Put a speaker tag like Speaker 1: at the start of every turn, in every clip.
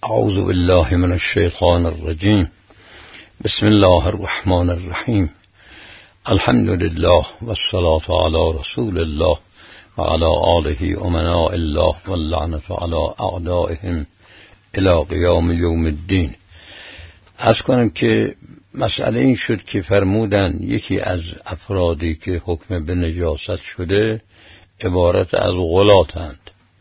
Speaker 1: اعوذ بالله من الشیطان الرجیم. بسم الله الرحمن الرحیم. الحمد لله والصلاة علی رسول الله و علی آله امناء الله واللعنة علی اعدائهم الی قیام یوم الدین. عرض کنم که مسئله این شد که فرمودن یکی از افرادی که حکم به نجاست شده عبارت از غلاتند.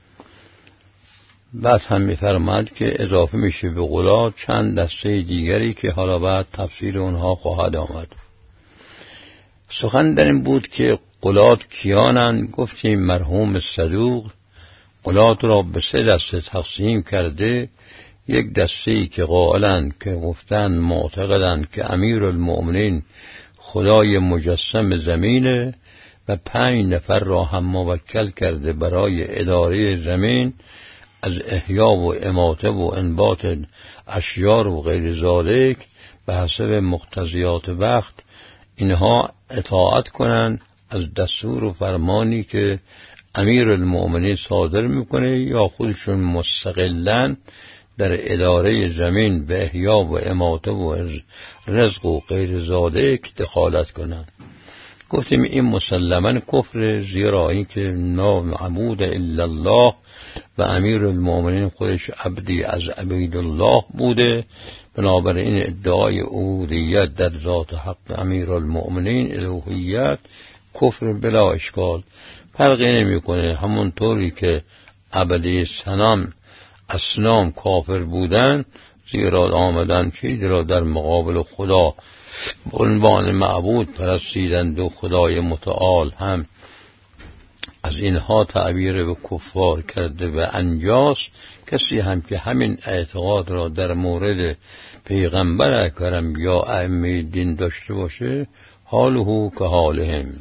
Speaker 1: بعد هم می‌فرماید که اضافه میشه به غلات چند دسته دیگری که حالا بعد تفسیر اونها خواهد آمد. سخن در این بود که غلات کیانند. گفتیم مرحوم صدوق غلات را به 3 دسته تقسیم کرده. یک دسته که قائلند که گفتن معتقدند که امیرالمؤمنین خدای مجسم زمینه و 5 نفر را هم موکل کرده برای اداره زمین از احیا و اماته و انبات اشیار و غیر ذالک به حسب مقتضیات وقت اینها اطاعت کنند از دستور و فرمانی که امیرالمؤمنین صادر میکنه یا خودشون مستقلاً در اداره زمین به احیا و اماته و رزق و غیر ذالک دخالت کنند. گفتیم این مسلماً کفر، زیرا اینکه لا معبود الا الله و امیرالمؤمنین خودش عبدی از عبید الله بوده. بنابراین ادعای الوهیت در ذات حق امیرالمؤمنین الوهیت کفر بلا اشکال، فرقی نمیکنه. همونطوری که عبدی اصنام کافر بودن، زیرا آمدن چیزی را در مقابل خدا به عنوان معبود پرستیدند و خدای متعال هم از اینها تعبیر به کفار کرده و انجاس. کسی هم که همین اعتقاد را در مورد پیغمبر اکرم یا ائمه دین داشته باشه حاله که حالهم.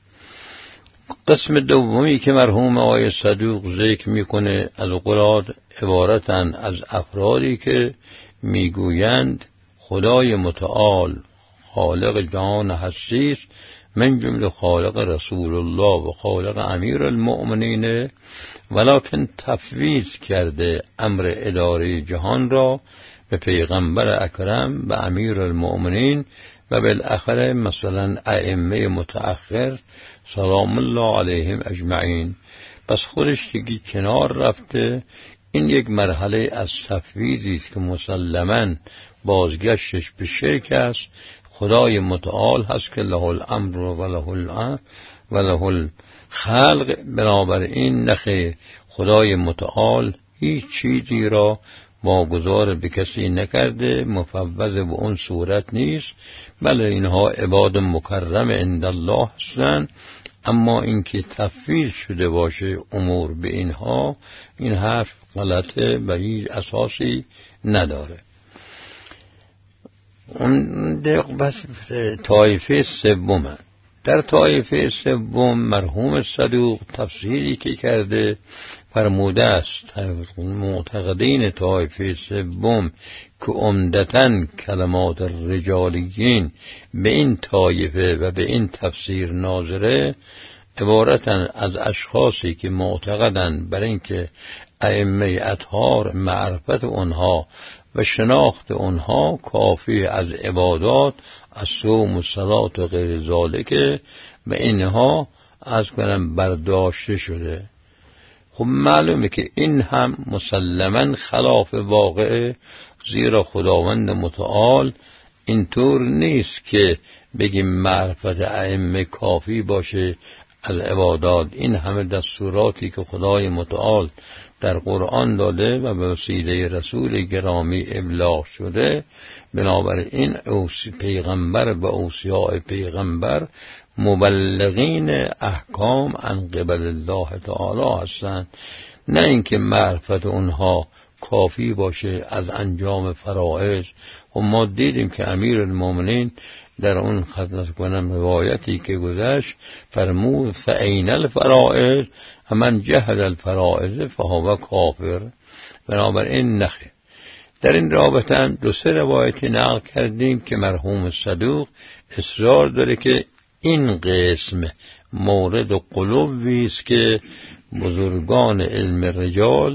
Speaker 1: قسم دومی که مرحوم آقای صدوق ذکر میکنه از غلات عبارتن از افرادی که میگویند خدای متعال خالق جهان هستی است، من جمله خالق رسول الله و خالق امیرالمؤمنین، ولکن تفویض کرده امر اداره جهان را به پیغمبر اکرم و امیرالمؤمنین و بالاخره مثلا ائمه متأخر سلام الله علیهم اجمعین. پس خودش دیگه کنار رفته. این یک مرحله از تفویضی است که مسلماً بازگشتش به شرک است. خدای متعال هست که له الامر و له الخلق. بنابراین نخیر، خدای متعال هیچ چیزی را واگذار به کسی نکرده، مفوض به اون صورت نیست. بله اینها عباد مکرم عند الله هستند، اما اینکه تفویض شده باشه امور به اینها، این حرف غلطه و هیچ اساسی نداره. بس طایفه سوم. در طایفه سوم مرحوم صدوق تفسیری که کرده فرموده است معتقدین طایفه سوم که عمدتاً کلمات الرجالیین به این طایفه و به این تفسیر ناظره، عبارتاً از اشخاصی که معتقدند بر اینکه ائمه اطهار معرفت اونها و شناخت اونها کافی از عبادات از صوم و صلات و غیر ذالک و اینها از کنم برداشته شده. خب معلومه که این هم مسلماً خلاف واقعه، زیرا خداوند متعال اینطور نیست که بگیم معرفت ائمه کافی باشه از عبادات. این همه دستوراتی که خدای متعال در قرآن داده و به وسیله رسول گرامی ابلاغ شده، بنابراین پیغمبر و اوصیاء پیغمبر مبلغین احکام عن قبل الله تعالی هستند، نه اینکه معرفت اونها کافی باشه از انجام فرائض. و ما دیدیم که امیرالمؤمنین در اون خدمت کنم روایتی که گذشت فرمود فأین الفرائض من جهل الفرائض فهو کافر. بنابراین نخیر. در این رابطه هم 2-3 روایتی نقل کردیم که مرحوم صدوق اصرار داره که این قسم مورد قلوبی است که بزرگان علم رجال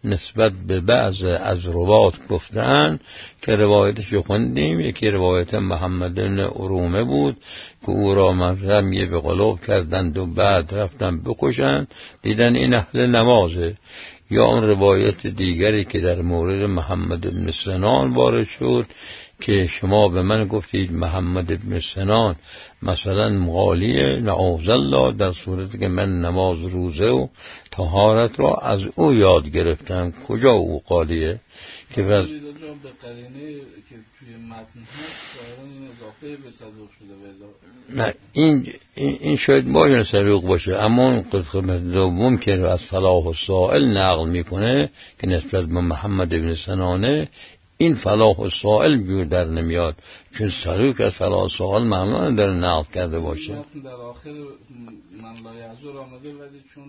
Speaker 1: نسبت به بعض از روات گفتن که روایتش خوندیم. یکی روایت محمد بن ارومه بود که او را رمی به قلوب کردند و بعد رفتن بکشند، دیدن این اهل نمازه. یا اون روایت دیگری که در مورد محمد بن سنان وارد شد که شما به من گفتید محمد بن سنان مثلا مغالیه، نعوذ الله، در صورتی که من نماز روزه و طهارت را از او یاد گرفتم. کجا او قالیه؟ که
Speaker 2: بس به قرینه که توی متن هست این اضافه به صدوق شده.
Speaker 1: نه این شاید باید صدوق باشه، اما اون قسمت دوم که از فلاح السائل نقل میکنه که نسبت به محمد بن سنانه، این فلاح السائل جور در نمیاد، چون صدوق از فلاح السائل معلومه در نقل کرده باشه.
Speaker 2: در آخر من لا یعذر آمده ولی چون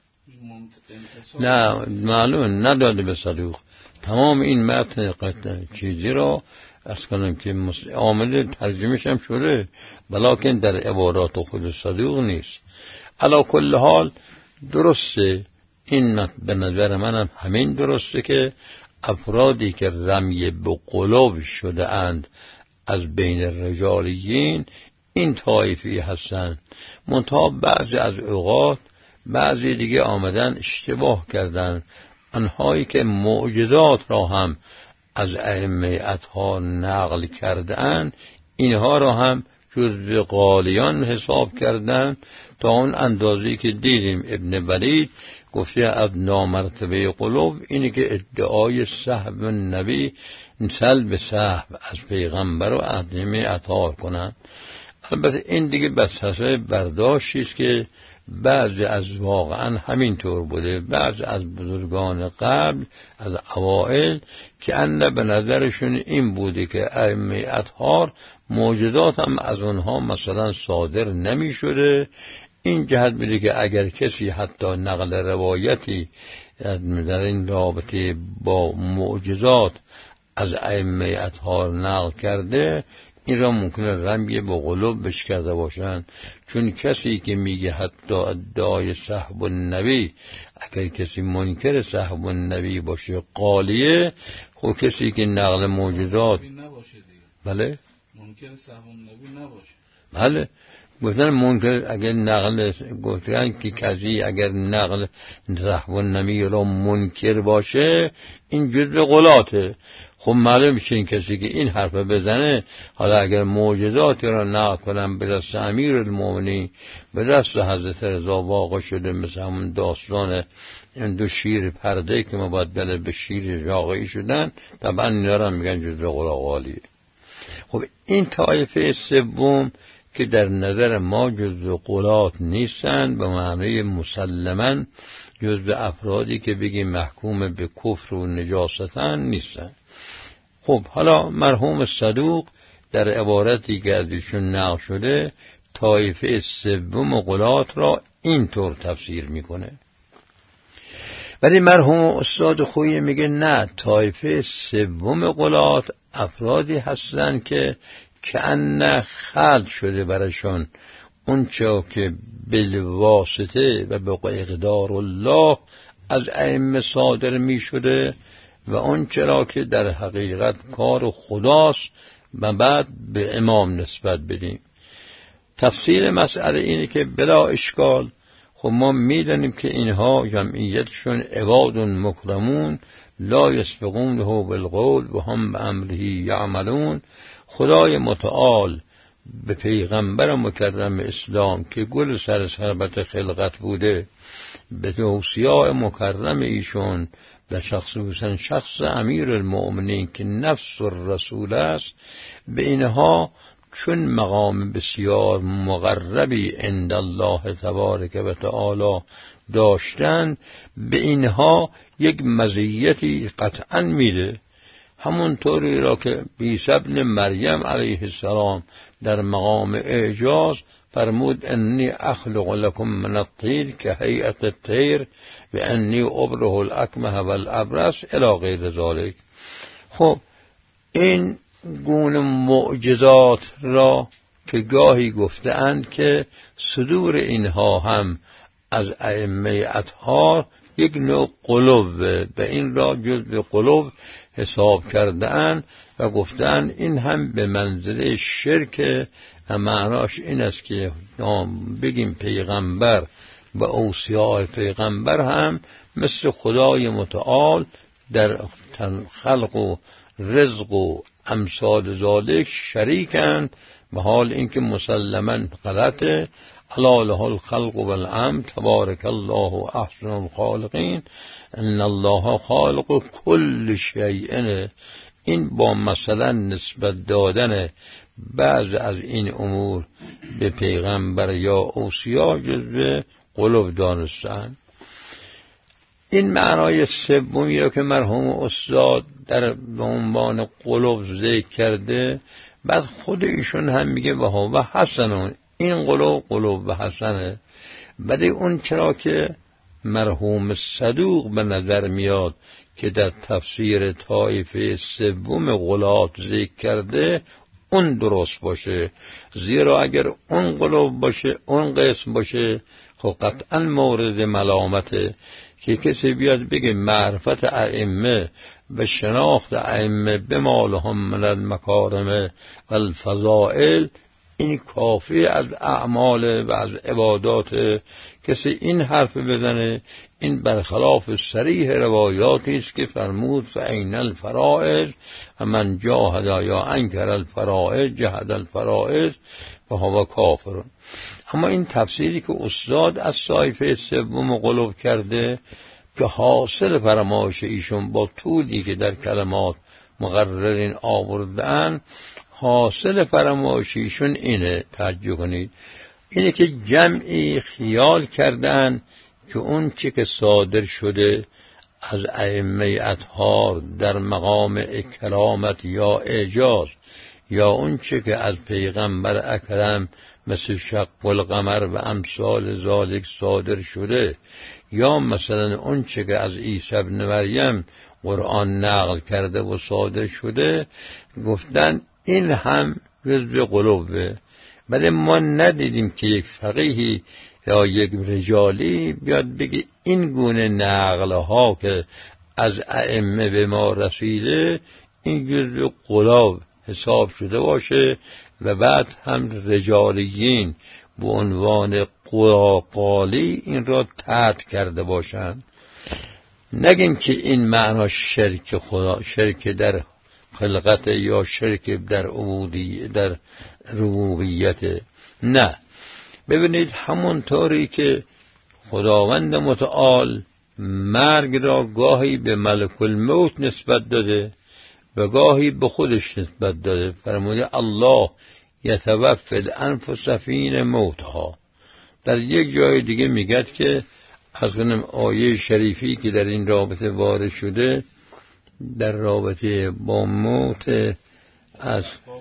Speaker 1: نه معلومه نداده به صدوق. تمام این متن چیزی را از کنم که آمده ترجمهش هم شده، بلکن در عبارات خود صدوق نیست. علی کل حال درسته، این به نظر منم همین درسته که افرادی که رمی به قلوب شده اند از بین رجالیین این طایفی هستند. منتها بعضی از اوقات بعضی دیگه آمدن اشتباه کردن، آنهایی که معجزات را هم از ائمه اطهار نقل کردند اینها را هم جزو قالیان حساب کردند، تا اون اندازه‌ای که دیدیم ابن ولید گفته از نامرتبه قلوب اینه که ادعای سحب نبی سلب سحب از پیغمبر و ائمه اطهار کنند. البته این دیگه بس حسب برداشتی است که بعضی از واقعا همینطور بوده. بعضی از بزرگان قبل از اوائل که انه به نظرشون این بوده که ائمه اطهار معجزات هم از اونها مثلا صادر نمی شده. این جهت بوده که اگر کسی حتی نقل روایتی در این رابطه با معجزات از ائمه اطهار نقل کرده، این را ممکنه رمی به قلوب بش کرده باشند. چون کسی که میگه حتی ادعای صحب النبی، اگر کسی منکر صحب النبی باشه قالیه، خب کسی که نقل معجزات بله
Speaker 2: منکر صحب النبی نباشه.
Speaker 1: بله گفتن منکر اگر نقل گفتن که کسی اگر نقل صحب النبی را منکر باشه این جزء غلاته. خب معلوم میشه این کسی که این حرف بزنه، حالا اگر معجزاتی را نقل کنن به دست امیرالمومنین، به دست حضرت رضا واقع شده، مثل همون داستان این دو شیر پرده که مبدل به شیر واقعی شدن، طبعا اینا را میگن جزء غلاغالیه. خب این طایفه سوم که در نظر ما جزء غلات نیستند، به معنی مسلماً جزء افرادی که بگیم محکوم به کفر و نجاستن نیستند. خب حالا مرحوم صدوق در عبارتی که از ایشون نقل شده طایفه سوم غلات را اینطور تفسیر میکنه. ولی مرحوم استاد خویی میگه نه، طایفه سوم غلات افرادی هستند که کأن خلق شده برشون اون چه که بالواسطه و به اقدار الله از ائمه صادر می شده و اون چرا که در حقیقت کار خداست و بعد به امام نسبت بدیم. تفسیر مسئله اینه که بلا اشکال خب ما میدونیم که اینها جمعیتشون عباد مکرمون لا یسبقونه بالقول و هم بامره یعملون. خدای متعال به پیغمبر مکرم اسلام که گل سر سربت خلقت بوده، به توصیه مکرم ایشون و شخص امیر المؤمنین که نفس الرسول است، به اینها چون مقام بسیار مقربی عند الله تبارک و تعالی داشتن، به اینها یک مزیتی قطعا میده. همونطوری را که عیسی ابن مریم علیه السلام در مقام اعجاز فرمود انی اخلق لكم من الطیر که هیئت الطیر و انی ابره الاکمه و الابرص الی غیر ذلک. خب این گونه معجزات را که گاهی گفتند که صدور اینها هم از ائمه اطهار یک نوع قلوب به این را جزء قلوب حساب کردن و گفتن این هم به منزله شرک و معناش این است که بگیم پیغمبر و اوصیاء پیغمبر هم مثل خدای متعال در خلق و رزق و امثال ذالک شریکند، به حال اینکه مسلماً غلطه. الا له الخلق والامر تبارک الله احسن الخالقین ان الله خالق کل شیء. این با مثلا نسبت دادن بعض از این امور به پیغمبر یا اوصیا جزو قلوب دانستن. این معنای سومی که مرحوم استاد در عنوان قلوب ذکر کرده، بعد خود ایشون هم میگه و حسنون، این قلوب حسنه. بعد اون چرا که مرحوم صدوق به نظر میاد که در تفسیر طایفه سوم غلات ذکر کرده اون درست باشه، زیرا اگر اون قلوب باشه، اون قسم باشه، خب قطعا مورد ملامته که کسی بیاد بگه معرفت ائمه و شناخت ائمه بما لهم من المکارم و الفضائل این کافی از اعمال و از عبادات. کسی این حرف بزنه این برخلاف صریح روایاتی است که فرمود فإن الفرائض و من جاهد یا انکر الفرائض جهد الفرائض و هو کافر. اما این تفسیری که استاد از طایفه سوم قلوب کرده که حاصل فرمایش ایشون با طولی که در کلمات مقررین آوردن، حاصل فرمایش ایشون اینه، توجه کنید، اینه که جمعی خیال کردن که اون چی که صادر شده از ائمه اطهار در مقام اکرامت یا اعجاز، یا اون چی که از پیغمبر اکرم مثل شق القمر و امثال ذالک صادر شده، یا مثلا اون چی که از عیسی ابن مریم قرآن نقل کرده و صادر شده، گفتن این هم جزء قلوبه. ولی ما ندیدیم که یک فقیهی یا یک رجالی بیاد بگی این گونه نقلها که از ائمه به ما رسیده این جزء قلوب حساب شده باشه و بعد هم رجالیین به عنوان قالی این را تحت کرده باشند. نگیم که این معنا شرک خدا، شرک در خلقت یا شرک در عبودی در ربوبیت، نه. ببینید همونطوری که خداوند متعال مرگ را گاهی به ملک الموت نسبت داده و گاهی به خودش نسبت داده، فرموده الله یتوفی الانفس حین موتها. در یک جای دیگه میگه که از کنم آیه شریفی که در این رابطه وارد شده در رابطه با موت از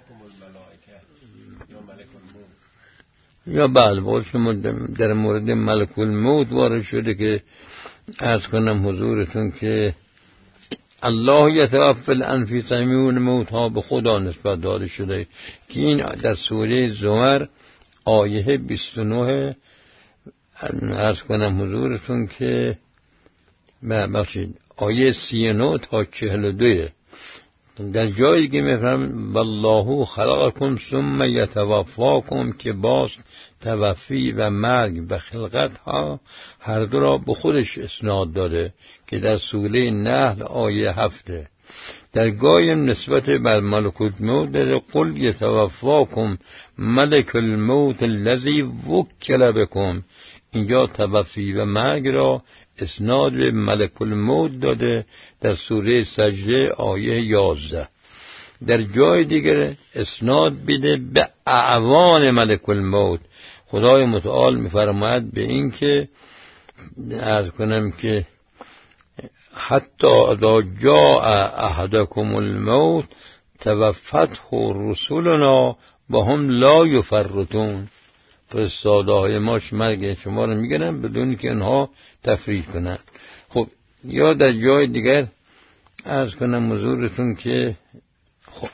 Speaker 1: یا بله باید که در مورد ملک الموت وارد شده که از کنم حضورتون که الله یتوفی الانفس حین موتها به خدا نسبت داده شده که این در سوره زمر آیه 29 از کنم حضورتون که بخشید آیه 39 تا 42 در جایی که میفرم والله خلقکم ثم یتوفاکم که باز توفی و مرگ و خلقت ها هر دو را به خودش اسناد داده که در سوره نحل آیه 7. در گایم نسبت بر ملک الموت داده قل یتوفاکم ملک الموت الذی وکل بکم. اینجا توفی و مرگ را اسناد به ملک الموت داده در سوره سجده آیه 11. در جای دیگر اسناد بده به اعوان ملک الموت. خدای متعال می‌فرماید به این که عرض کنم که حتی اذا جاء احدکم الموت توفته رسلنا و هم لا یفرطون. فرستاده‌های ما مرگ شما رو میگنن بدون که انها تفریط کنن. خب یا در جای دیگر عرض کنم حضورتون که خب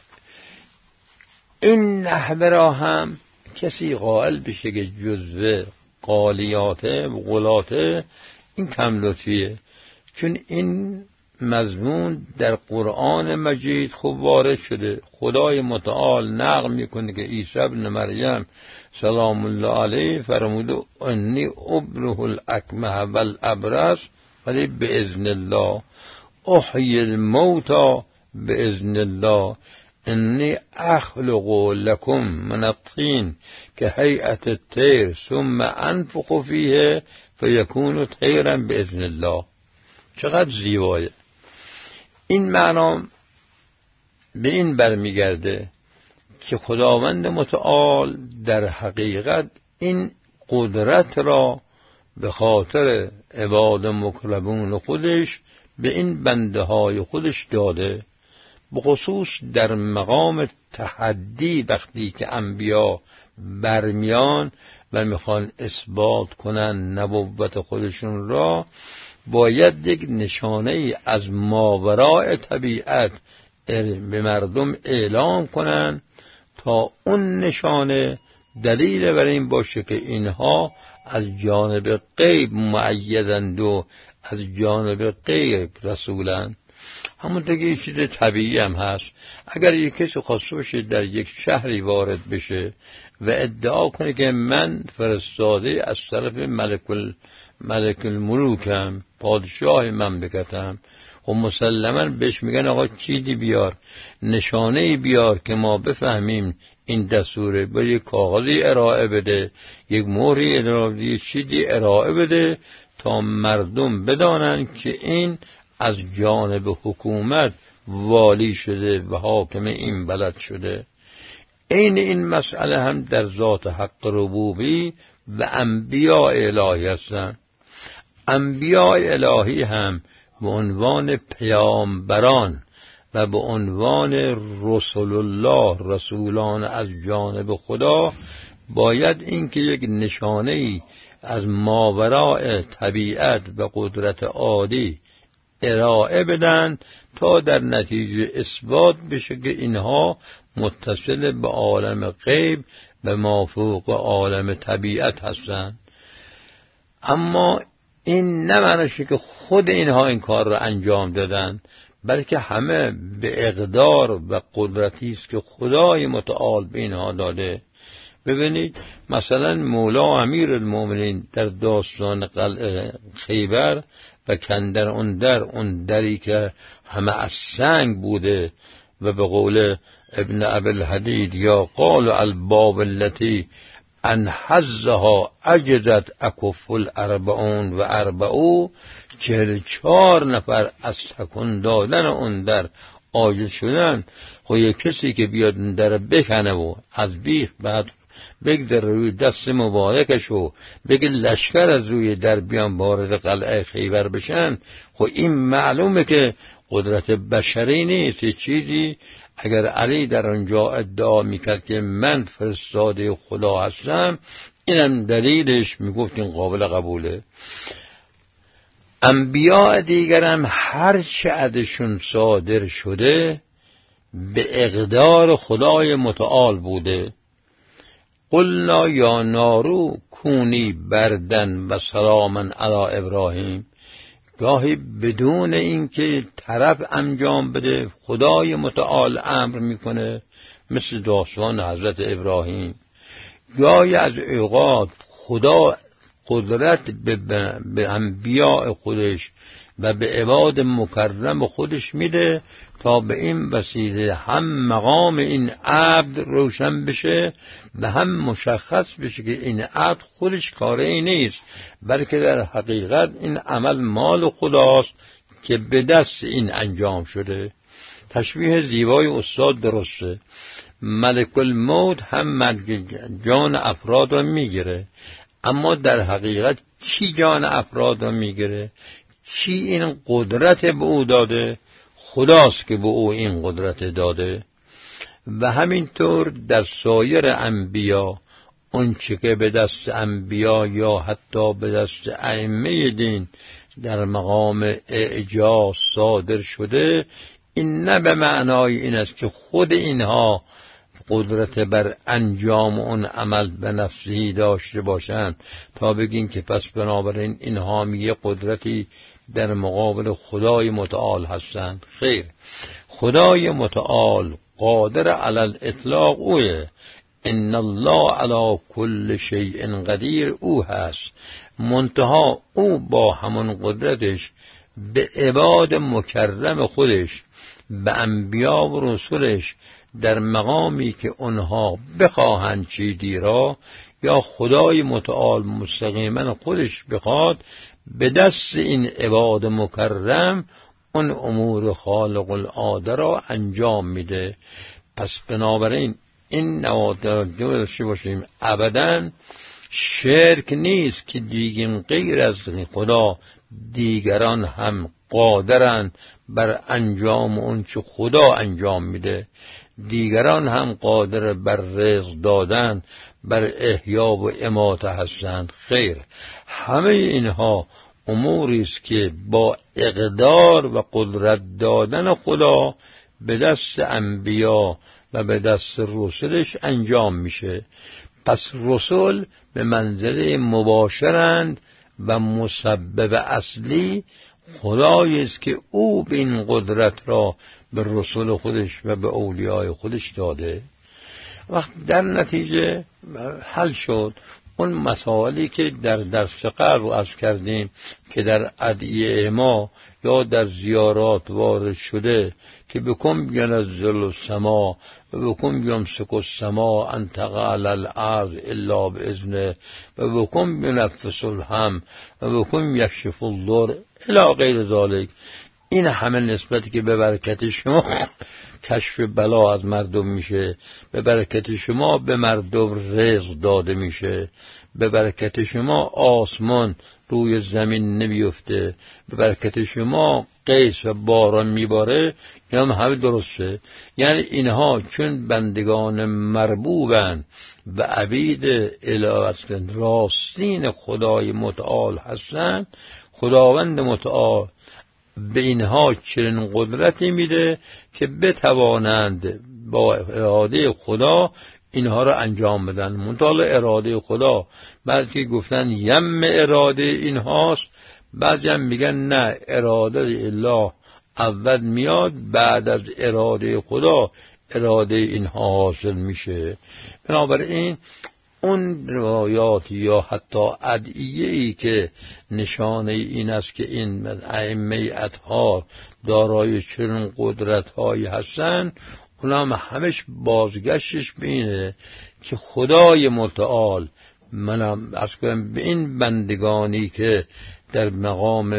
Speaker 1: این نحوه را هم کسی قائل بشه که جزوه قالیاته و غلاته، این کم لطفیه. چون این مضمون در قرآن مجید خوب وارد شده. خدای متعال نقل میکنه که عیسی ابن مریم سلام الله علیه فرموده انی ابره الاکمه والابرص ولی باذن الله، احیی الموتی باذن الله، انی اخلق لکم من الطین که هیئت الطیر ثم انفخ فیه فیکون طیرا باذن الله. چقدر زیبایه. این معنا به این برمیگرده که خداوند متعال در حقیقت این قدرت را به خاطر عباد مکرمون خودش به این بنده های خودش داده، به خصوص در مقام تحدی وقتی که انبیا برمیان و میخوان اثبات کنن نبوت خودشون را، باید یک نشانه ای از ماوراء طبیعت به مردم اعلام کنن تا اون نشانه دلیل بر این باشه که اینها از جانب غیب مؤیدند و از جانب غیب رسولند. همونطور که چیز طبیعی هم هست. اگر یک کسی خواسته باشه در یک شهری وارد بشه و ادعا کنه که من فرستاده از طرف ملک الملوکم، پادشاه مملکتم، و مسلما بهش میگن آقا چیزی بیار، نشانه بیار که ما بفهمیم این دستوره، با یک کاغذی ارائه بده، یک مهری ارائه بده، چیزی ارائه بده تا مردم بدانن که این از جانب حکومت والی شده و حاکم این بلد شده. این مسئله هم در ذات حق ربوبی و انبیاء الهی هستند. انبیاء الهی هم به عنوان پیامبران و به عنوان رسول الله، رسولان از جانب خدا، باید اینکه یک نشانه‌ای از ماوراء طبیعت و قدرت عادی ارائه بدن تا در نتیجه اثبات بشه که اینها متصل به عالم غیب و مافوق عالم طبیعت هستند. اما این نه معنیشه که خود اینها این کار را انجام دادن، بلکه همه به اقدار و قدرتی است که خدای متعال به اینها داده. ببینید مثلا مولا امیرالمومنین در داستان قلعه خیبر و کندر اون دری که همه از سنگ بوده و به قول ابن ابوالحدید یا قال الباب التي انحزها عجزت اکف الاربعون و اربعو، 44 نفر از تکون دادن اون در عاجز شدن. خب یک کسی که بیاد اون در بکنه و از بیخ بعد بگذر روی دست مبارکش و بگه لشکر از روی در بیان وارد قلعه خیبر بشن، خب این معلومه که قدرت بشری نیست. چیزی اگر علی در اونجا ادعا میکرد که من فرستاده خدا هستم، اینم دلیلش میگفت این قابل قبوله. انبیاء دیگرم هر چه ازشون صادر شده به اقدار خدای متعال بوده. قلنا یا نارو کونی بردن و سلاما علی ابراهیم، گاهی بدون اینکه طرف انجام بده خدای متعال امر میکنه، مثل داستان حضرت ابراهیم. گاهی از اوقات خدا قدرت به انبیاء خودش و به عباد مکرم خودش میده تا به این وسیله هم مقام این عبد روشن بشه و هم مشخص بشه که این عبد خودش کاری نیست، بلکه در حقیقت این عمل مال خداست که به دست این انجام شده. تشبیه زیبای استاد درسته. ملک الموت هم مرگ جان افراد را میگیره، اما در حقیقت چی جان افراد را میگیره؟ چی این قدرت به او داده؟ خداست که به او این قدرت داده. و همینطور در سایر انبیا اون چه که به دست انبیا یا حتی به دست ائمه دین در مقام اعجاز صادر شده، این نه به معنای این است که خود اینها قدرت بر انجام اون عمل به نفسی داشته باشند تا بگین که پس بنابراین اینها یه قدرتی در مقابل خدای متعال هستند. خیر، خدای متعال قادر علی الاطلاق اوه، ان الله علی کل شیء قدیر او هست، منتها او با همون قدرتش به عباد مکرم خودش، به انبیا و رسولش در مقامی که اونها بخواهند چیزی را یا خدای متعال مستقیما خودش بخواد، به دست این عباد مکرم اون امور خالق العاده را انجام میده. پس بنابراین این نوادر داشته باشیم ابداً شرک نیست که دیگه غیر از خدا دیگران هم قادرند بر انجام اون چه خدا انجام میده، دیگران هم قادر بر رزق دادن، بر احیا و اماته هستند. خیر، همه اینها اموری است که با اقدار و قدرت دادن خدا به دست انبیا و به دست رسولش انجام میشه. پس رسول به منزله مباشرند و مسبب اصلی خدایی است که او به این قدرت را به رسول خودش و به اولیای خودش داده. وقت در نتیجه حل شد اون مسائلی که در درس قبل عرض کردیم که در ادعیه ما یا در زیارات وارد شده که بکن ینزل السما و بکن یمسک السما ان تقع علی الارض الا باذنه و بکن ینفس الهم و بکن یکشف الضر الی غیر ذلک. این همه نسبتی که به برکت شما کشف بلا از مردم میشه، به برکت شما به مردم رزق داده میشه، به برکت شما آسمان روی زمین نمیفته، به برکت شما قیس و باران میباره، این هم همه درسته. یعنی اینها چون بندگان مربوبن و عبید اله راستین خدای متعال هستند، خداوند متعال به اینها چنین قدرتی میده که بتوانند با اراده خدا اینها را انجام بدن. منتها اراده خدا بعضی گفتن یم اراده اینهاست، بعضی هم میگن نه، اراده الله اول میاد، بعد از اراده خدا اراده اینها حاصل میشه. بنابراین اون روایات یا حتی ادعیه‌ای که نشانه این است که این ائمه اطهار دارای چنین قدرت‌هایی هستند، اونم همش بازگشتش به اینه که خدای متعال منم از کنم به این بندگانی که در مقام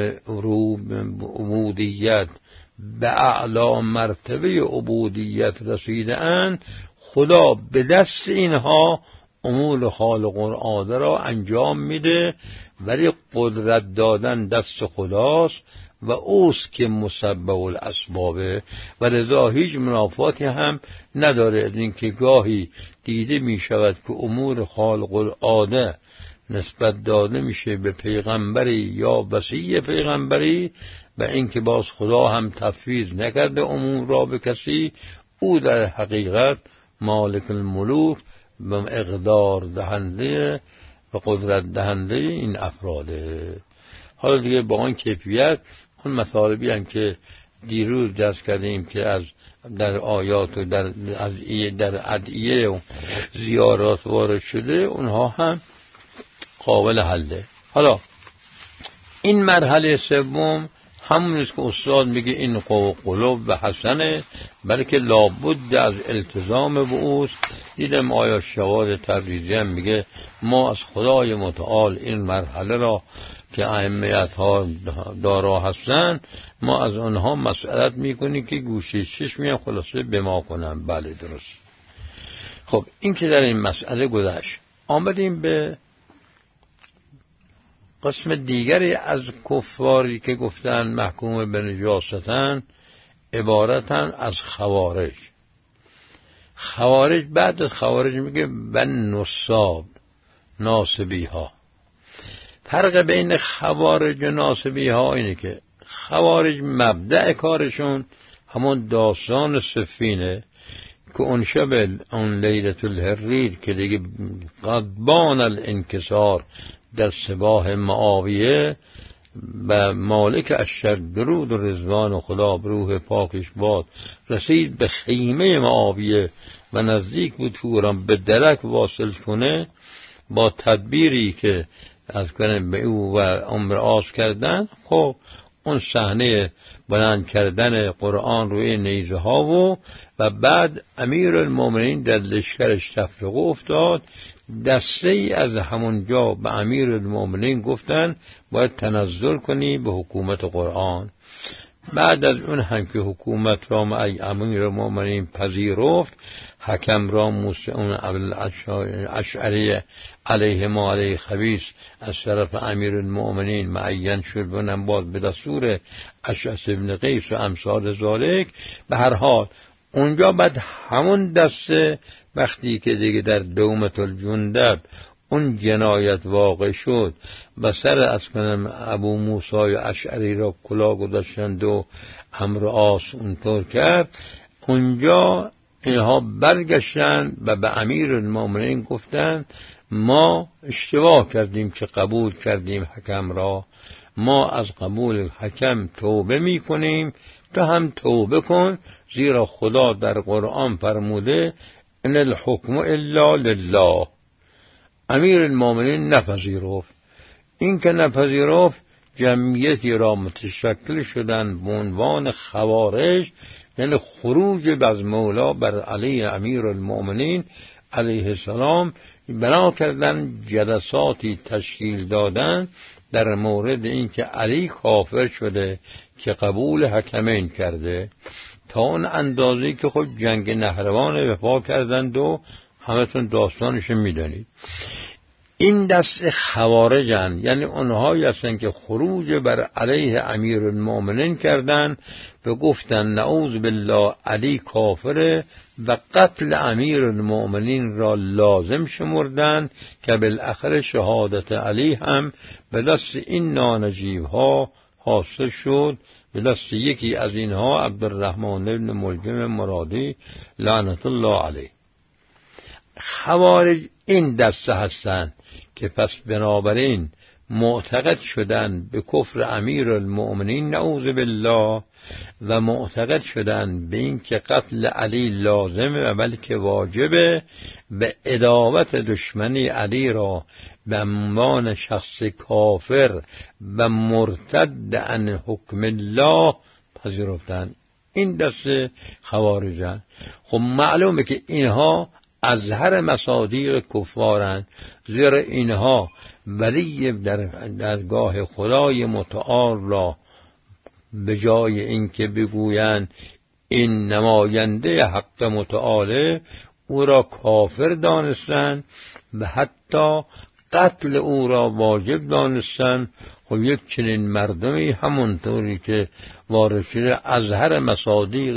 Speaker 1: عبودیت به اعلی مرتبه عبودیت رسیده اند، خدا به دست اینها امور خالق العاده را انجام میده، ولی قدرت دادن دست خداست و اوست که مسبب الاسبابه و لذا هیچ منافاتی هم نداره از این که گاهی دیده می شود که امور خالق العاده نسبت داده میشه به پیغمبری یا وصی پیغمبری و اینکه باز خدا هم تفویض نکرده امور را به کسی، او در حقیقت مالک الملوک و اقدار دهنده و قدرت دهنده این افراده. حالا دیگه با آن کیفیت اون مطالبی هم که دیروز درس کردیم که از در آیات و در ادعیه و زیارات وارد شده، اونها هم قابل حله. حالا این مرحله سوم همون است که استاد میگه این قلوب و حسنه، بلکه لابد از التزام به اوست. دیدم آیا شواد تبریزی هم میگه ما از خدای متعال این مرحله را که ائمه ها دارا هستن، ما از آنها مسئلت میکنیم که گوشه چشمی خلاصه به ما کنن. بله درست. خب این که در این مسئله گذشت، آمدیم به قسم دیگری از کفاری که گفتن محکوم به نجاستن، عبارتن از خوارج. خوارج بعد از خوارج میگه بن نصاب، ناصبی ها. فرق بین خوارج و ناصبی ها اینه که خوارج مبدأ کارشون همون داستان سفینه که اون شب اون لیلة الحریر که دیگه قدبان الانکسار در صباح معاویه و مالک اشتر درود و رضوان خدا به روح پاکش باد رسید به خیمه معاویه و نزدیک بود که او را به درک واصل کنه، با تدبیری که از کنه به او و عمر آز کردن، خب اون صحنه بلند کردن قرآن روی نیزه ها و بعد امیرالمومنین در لشکرش تفرقه افتاد. دسته ای از همونجا به امیرالمومنین گفتن باید تنزل کنی به حکومت قرآن. بعد از اون هم که حکومت را امیرالمومنین پذیرفت، حکم را موسی اون اشعری علیه ما علیه خبیث از طرف امیرالمومنین معین شد و باز به دستور اشعث بن قیس و امثال ذالک. به هر حال اونجا بعد همون دسته وقتی که دیگه در دومة الجندب اون جنایت واقع شد و سر از کنم ابو موسی اشعری را کلاه گذاشتند و عمرو عاص اونطور کرد، اونجا اینها برگشتند و به امیرالمومنین گفتند ما اشتباه کردیم که قبول کردیم حکم را، ما از قبول حکم توبه می کنیم، تو هم توبه کن، زیرا خدا در قرآن فرموده ان الحکم الا لله. امیرالمومنین نپذیرفت. این که نپذیرفت جمعیتی را متشکل شدن به عنوان خوارج، یعنی خروج از مولا بر علی امیرالمومنین علیه السلام، بنا کردن جلساتی تشکیل دادن در مورد اینکه علی کافر شده که قبول حکمین کرده، تا اون اندازه‌ای که خود جنگ نهروان وفا کردند و همتون داستانش میدانید. این دست خوارجن، یعنی اونهایی هستند که خروج بر علیه امیرالمومنین کردن و گفتن نعوذ بالله علی کافره و قتل امیرالمومنین را لازم شمردن که بالاخره شهادت علی هم به دست این نانجیب ها حاصل شد، به دست یکی از اینها عبدالرحمن بن ملجم مرادی لعنت الله علیه. خوارج این دسته هستند که پس بنابراین معتقد شدن به کفر امیرالمومنین نعوذ بالله و معتقد شدن به این که قتل علی لازمه و بلکه واجبه و عداوت دشمنی علی را به عنوان شخص کافر و مرتد عن حکم الله پذیرفتن. این دسته خوارجن. خب معلومه که اینها ازهر مصادیق کفارند، زیرا اینها ولی در درگاه خدای متعال را به جای اینکه بگویند این نماینده حق متعاله، او را کافر دانستند و حتی قتل او را واجب دانستند. خب یک چنین مردمی همونطوری که وارد شده ازهر مصادیق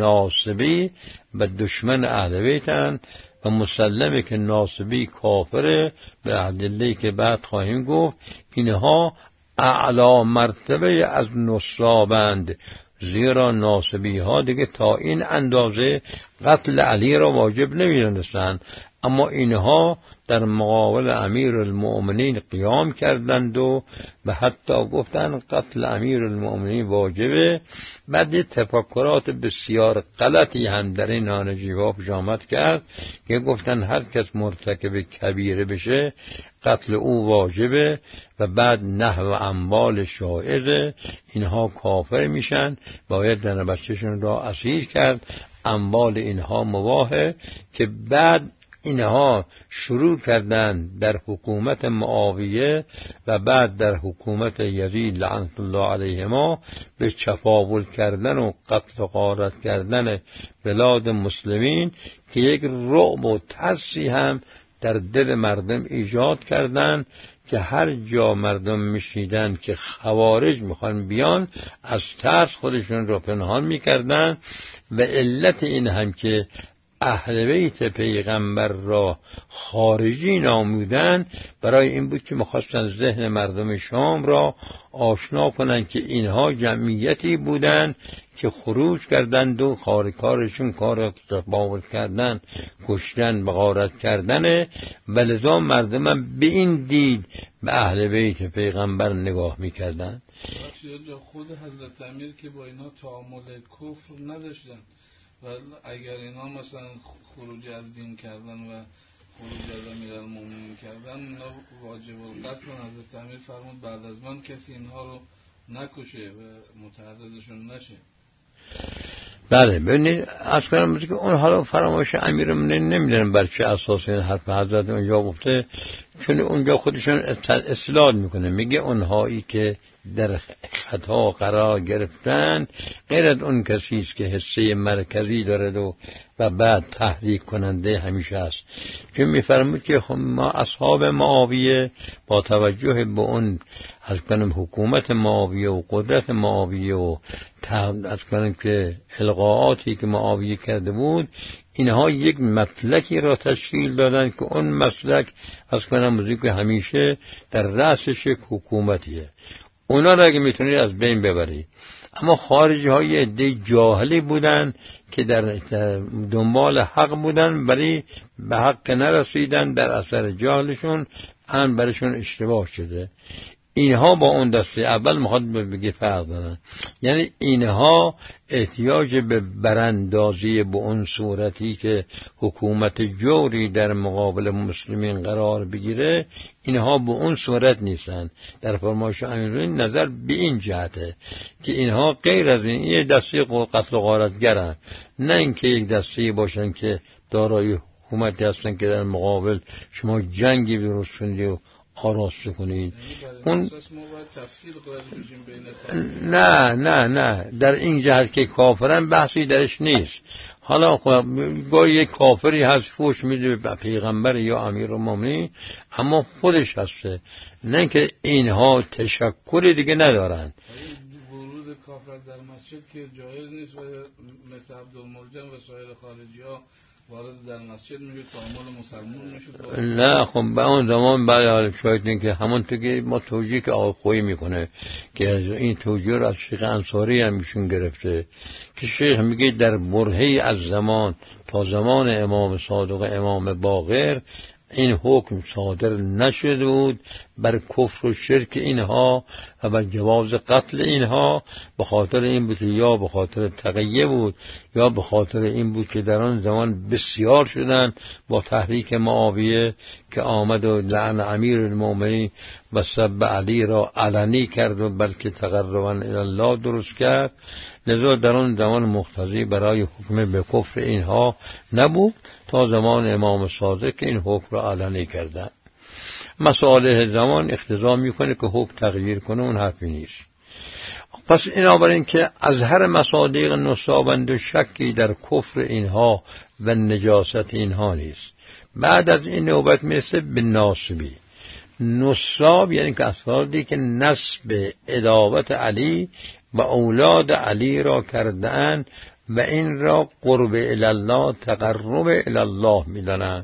Speaker 1: ناصبی و دشمن اهل بیتند و مسلمه که ناصبی کافره، به ادله‌ای که بعد خواهیم گفت. اینها اعلی مرتبه از نصابند، زیرا ناصبی ها دیگه تا این اندازه قتل علی را واجب نمی‌دانستند، اما اینها در مقابل امیرالمومنین قیام کردند و حتی گفتند قتل امیرالمومنین واجبه. بعد تفکرات بسیار غلطی هم در این نانجیبا پیش آمد کرد که گفتند هر کس مرتکب کبیره بشه قتل او واجبه و بعد نحو اموال شایعه، اینها کافر میشن، باید در بچهشون را اسیر کرد، اموال اینها مباهه. که بعد اینها شروع کردن در حکومت معاویه و بعد در حکومت یزید لعنت الله علیهما به چپاول کردن و قتل و غارت کردن بلاد مسلمین که یک رعب و ترسی هم در دل مردم ایجاد کردند که هر جا مردم میشنیدن که خوارج میخوان بیان از ترس خودشون رو پنهان میکردن. و علت این هم که اهل بیت پیغمبر را خارجی نامیدن برای این بود که می‌خواستن ذهن مردم شام را آشنا کنند که اینها جمعیتی بودند که خروج کردند و کارشون کار تباول کردن، کشتن، غارت کردن. ولذا مردم به این دید به اهل بیت پیغمبر نگاه میکردن.
Speaker 2: خود حضرت امیر که با اینا تعامل کفر نداشتن و اگر اینا مثلا خروج از دین کردن و خروج از امیرالمومنین کردن، اینا واجب القتل. حضرت امیر فرمود بعد از من کسی اینها رو نکشه و متعرضشون نشه.
Speaker 1: بله ببینید اصلا که اونها رو فراموش امیرالمومنین نمیدونن بر چه اساس این حرف حضرت اونجا گفته، چون اونجا خودشون استدلال میکنه، میگه اونهایی که در خطا قرار گرفتن غیر از اون کسی است که حصه مرکزی دارد و بعد تحریک کننده همیشه است. چون میفرمود که خب ما اصحاب معاویه با توجه به اون از کنم حکومت معاویه و قدرت معاویه و از کنم که القاءاتی که معاویه کرده بود، اینها یک مسلکی را تشکیل دادن که اون مسلک از کنم که همیشه در رأسش یک حکومتیه، اونا را اگه میتونید از بین ببرید. اما خارجی های عده جاهلی بودن که در دنبال حق بودن ولی به حق نرسیدن، در اثر جهلشون ان برشون اشتباه شده. اینها با اون دسته اول میخواد بگه فرق دارن، یعنی اینها احتیاج به براندازی به اون صورتی که حکومت جوری در مقابل مسلمین قرار بگیره، اینها به اون صورت نیستن. در فرمایش امیرالمومنین نظر به این جهته که اینها غیر از این یه دسته قتل و غارتگرن، نه اینکه یک دسته باشن که دارای حکومتی هستن که در مقابل شما جنگی درست کنید و آراسته کنید. اون نه در این جهت که کافرن بحثی درش نیست. حالا گاهی یک کافری هست فوش میده به پیغمبر یا امیرالمومنین، اما خودش هسته، نه که اینها تشکر دیگه ندارن.
Speaker 2: ورود کافر در مسجد که جایز نیست و مثل عبدالمرجان و سایر خارجی ها وارد در مسجد میشه، تعامل مسلمان میشه.
Speaker 1: نه خب به اون زمان بعد شاید این که همونطور که ما توجیه که آقای خویی میکنه که این توجیه رو از شیخ انصاری هم میشون گرفته که شیخ میگه در برهه‌ای از زمان تا زمان امام صادق امام باقر این حکم صادر نشده بود بر کفر و شرک اینها و بر جواز قتل اینها، به خاطر این بود یا به خاطر تقیه بود یا به خاطر این بود که در آن زمان بسیار شدن با تحریک معاویه که آمد و لعن امیرالمومنین و سب علی را علنی کرد و بلکه تقربا الی الله درست کرد. لذا در آن زمان مقتضی برای حکم به کفر اینها نبود تا زمان امام صادق که این حکم را علنی کردن. مصالح زمان اقتضا میکنه که حکم تغییر کنه، اون حرفی نیست. پس بنابراین که از هر مصادیق نصابند و شکی در کفر اینها و نجاست اینها نیست. بعد از این نوبت میرسه به ناصبی. نصاب یعنی که افرادی که نسب عداوت علی و اولاد علی را کردن و این را قرب الله تقرب الله میدانند.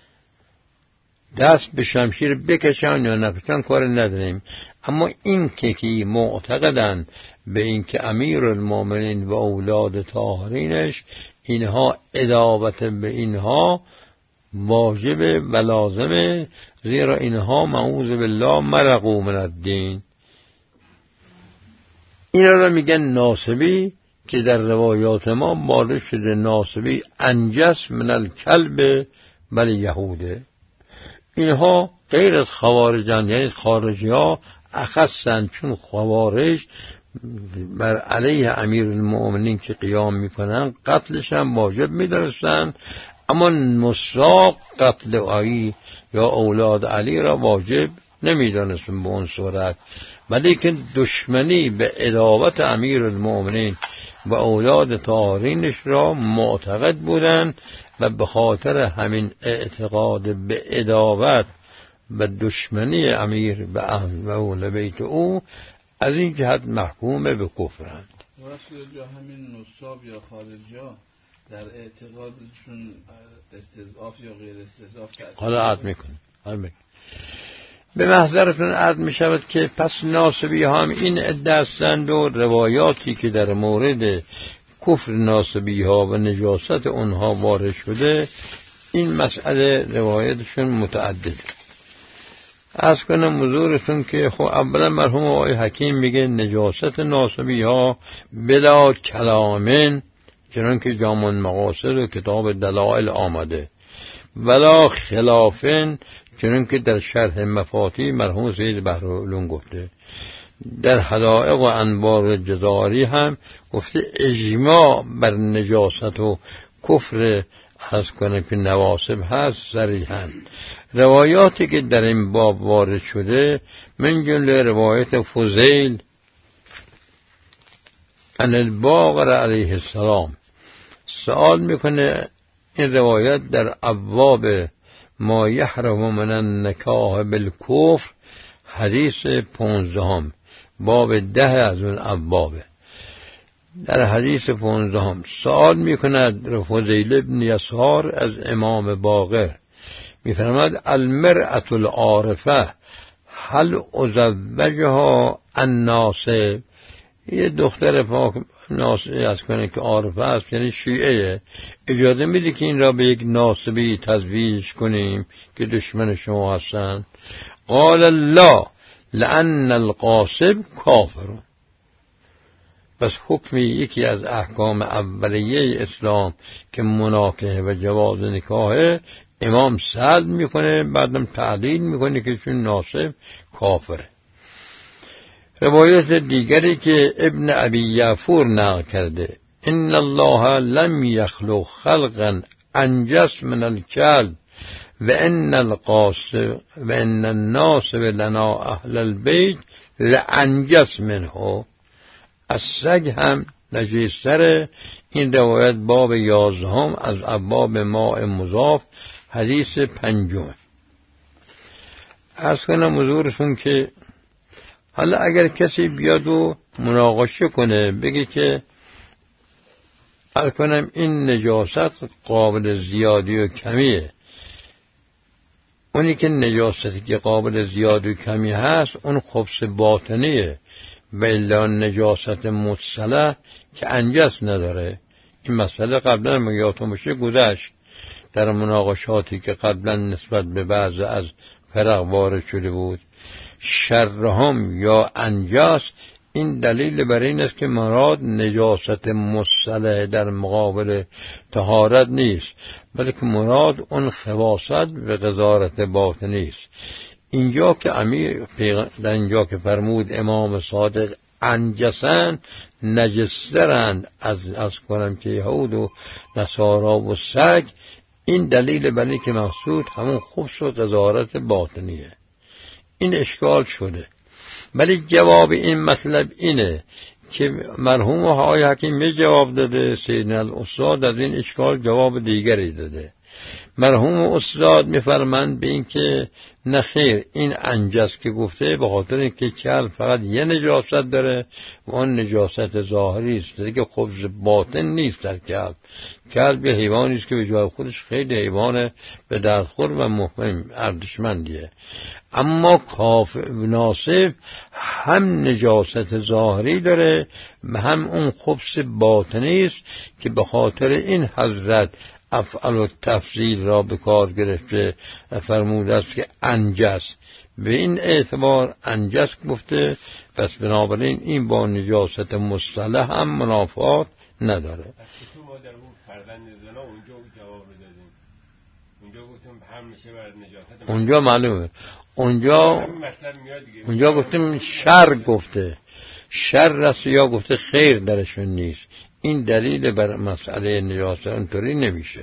Speaker 1: دست به شمشیر بکشن یا نکشن کار نداریم، اما این که معتقدن به این که امیرالمومنین و اولاد طاهرینش اینها عداوت به اینها واجب و لازمه، زیرا اینها معوذ بالله مرقوا من الدین. اینا را میگن ناصبی که در روایات ما وارد شده ناصبی انجس من الکلب بل یهوده. اینها غیر از خوارجان، یعنی خارجی ها اخصن، چون خوارج بر علیه امیرالمومنین که قیام میکنن قتلش هم واجب میدرستن، اما نصاب قتل علی یا اولاد علی را واجب نمیدانستن به اون صورت، ولی که دشمنی به عداوت امیرالمومنین و اولاد طاهرینش را معتقد بودند و به خاطر همین اعتقاد به عداوت و دشمنی امیر و اهل بیت او از این جهت محکوم به کفرند.
Speaker 2: رسول جا همین نصاب یا خارجی ها در اعتقادشون استضعاف یا غیر استضعاف
Speaker 1: حالا عرض میکنم. به محضرتون عرض می شود که پس ناصبی هم این ادعا هستند و روایاتی که در مورد کفر ناصبی ها و نجاست اونها وارد شده، این مسئله روایتشون متعدد. از کنم حضورتون که خب اولا مرحوم آقای حکیم میگه نجاست ناسبی ها بلا کلامن، چنان که جامع المقاصد و کتاب دلائل آمده، ولا خلافن، چنان که در شرح مفاتیح مرحوم سید بحرالعلوم گفته. در حدائق و انوار جزاری هم گفته اجماع بر نجاست و کفر از کنه که نواسب هست صریحاً. روایاتی که در این باب وارد شده من جمله روایت فضیل عن الباقر علیه السلام، سوال میکنه این روایت در ابواب ما یحرم من النکاح بالکفر، حدیث 15 باب 10 از اون ابوابه. در حدیث 15 سوال میکند فضیل ابن یسار از امام باقر، میفرماد المرأة العارفه هل ازوجها الناصب، یه دختر پاک ناصب از کنه که عارفه است یعنی شیعه، اجازه میدی که این را به یک ناصبی تزویج کنیم که دشمن شما هستند؟ قال لا لأن القاصب کافر. بس حکم یکی از احکام اولیه اسلام که مناکحه و جواز نکاحه امام سلب میکنه، بعدم تعدیل میکنه که چون ناصب کافره. روایت دیگری که ابن ابی یعفور نقل کرده ان الله لم یخلق خلقا انجس من الکلب و ان القاصب و ان الناصب لنا اهل البیت لانجس منه، از سگ هم نجیستره. این روایت باب 11 از ابواب ماء مضاف، حدیث 5. از کنم حضورتون که حالا اگر کسی بیاد و مناقشه کنه بگه که حال کنم این نجاست قابل زیادی و کمیه، اونی که نجاستی که قابل زیادی و کمی هست اون خبث باطنیه و الا نجاست متصلح که انجس نداره. این مسئله قبلا مگیاتون باشه گذشت در مناقشاتی که قبلا نسبت به بعض از فرق وارد شده بود. شرهم یا انجاس این دلیل بر این است که مراد نجاست مصطلح در مقابل طهارت نیست، بلکه مراد اون خباثت و قذارت باطنی است. اینجا که در اینجا که فرمود امام صادق انجسن نجسترند از کنم که یهود و نصارا و سگ، این دلیل بر این که مقصود همون خبث و قذارت باطنیه. این اشکال شده، ولی جواب این مطلب اینه که مرحوم آقای حکیم جواب داده، سیدنا الاستاد از این اشکال جواب دیگری داده. مرحوم استاد میفرمند به این که نخیر، این انجس که گفته به خاطر اینکه کلب فقط یه نجاست داره و اون نجاست ظاهری است که خبث باطن نیست در کلب. کلب یه حیوانی است که به جای خودش خیلی حیوان به دردخور و مهم ارزشمندیه، اما ناصب هم نجاست ظاهری داره و هم اون خبث باطنی است که به خاطر این حضرت افعل و تفضیل را به کار گرفته و فرموده است که انجس، به این اعتبار انجس گفته. پس بنابراین این با نجاست مصطلح هم منافات نداره.
Speaker 3: ما در اون فرزند زنا اونجا جواب دادیم، اونجا گفتیم هم میشه بر نجاست،
Speaker 1: اونجا معلومه، اونجا گفتیم شر گفته، شر است یا گفته خیر درشون نیست. این دلیل بر مسئله نجاست اونطوری نمیشه.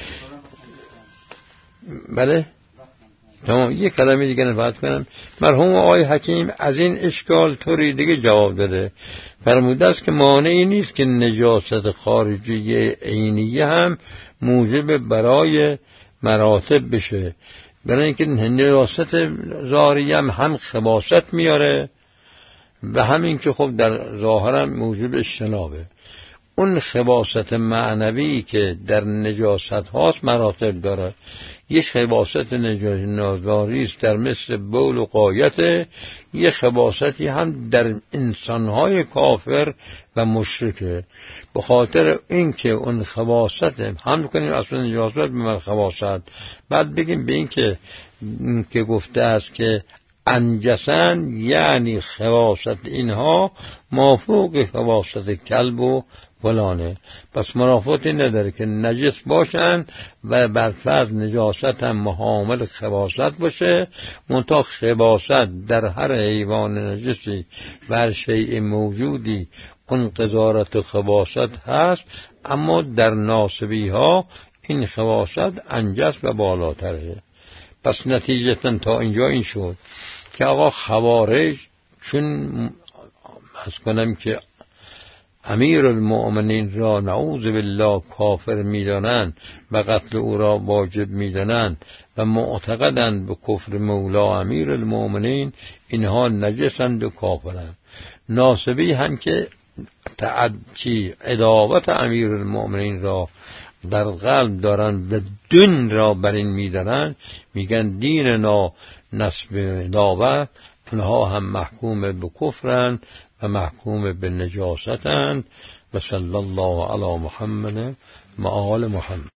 Speaker 1: بله تمام. یک کلمه دیگه نفرت کنم. مرحوم آقای حکیم از این اشکال طوری دیگه جواب داده، فرموده است که مانعی نیست که نجاست خارجی عینیه هم موجب برای مراتب بشه، برای اینکه نجاست ظاهریه هم خباثت میاره و همین که خب در ظاهرم موجب اجتنابه. اون خباثت معنوی که در نجاست هاست مراتب داره. یک خباثت نجاری است در مثل بول و قایت، یک خباثتی هم در انسانهای کافر و مشرکه. به خاطر اینکه اون خباثت هم کنیم اصلا نجاست به من خباثت، بعد بگیم به این که گفته است که انجسن یعنی خواست اینها مافوق خواست کلب و فلانه. پس منافاتی نداره که نجس باشن و بر فرض نجاست هم محامل خباست باشه، منتها خباست در هر حیوان نجسی و هر شیء موجودی اون قذارت خباست هست، اما در ناسبی ها این خباست انجس و بالاتره. پس نتیجتا تا اینجا این شد که آقا خوارج چون از کنم که امیر المؤمنین را نعوذ بالله کافر میدانند و قتل او را واجب میدانند و معتقدند به کفر مولا امیر المؤمنین، اینها نجسند و کافرند. ناصبی هم که عداوت امیر المؤمنین را در قلب دارند و دین را بر این میدارند، میگن دیننا نسب عداوت، اونها هم محکوم به کفرند و محکوم به نجاستند. و صلی الله علی محمد و آل محمد.